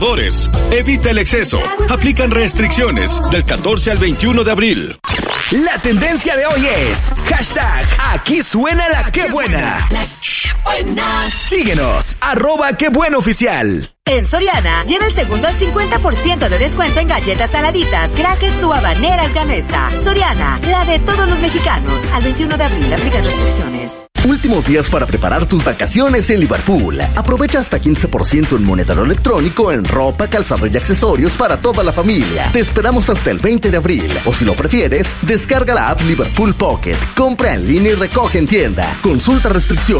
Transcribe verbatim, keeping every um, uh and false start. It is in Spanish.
Evita el exceso. Aplican restricciones del catorce al veintiuno de abril. La tendencia de hoy es hashtag aquí suena la que buena. La que buena. Síguenos, arroba que buena oficial. En Soriana, lleva el segundo al cincuenta por ciento de descuento en galletas saladitas, crackers o habaneras Gamesa. Soriana, la de todos los mexicanos. Al veintiuno de abril, aplica restricciones. Últimos días para preparar tus vacaciones en Liverpool. Aprovecha hasta quince por ciento en monedero electrónico, en ropa, calzado y accesorios para toda la familia. Te esperamos hasta el veinte de abril. O si lo prefieres, descarga la app Liverpool Pocket. Compra en línea y recoge en tienda. Consulta restricciones.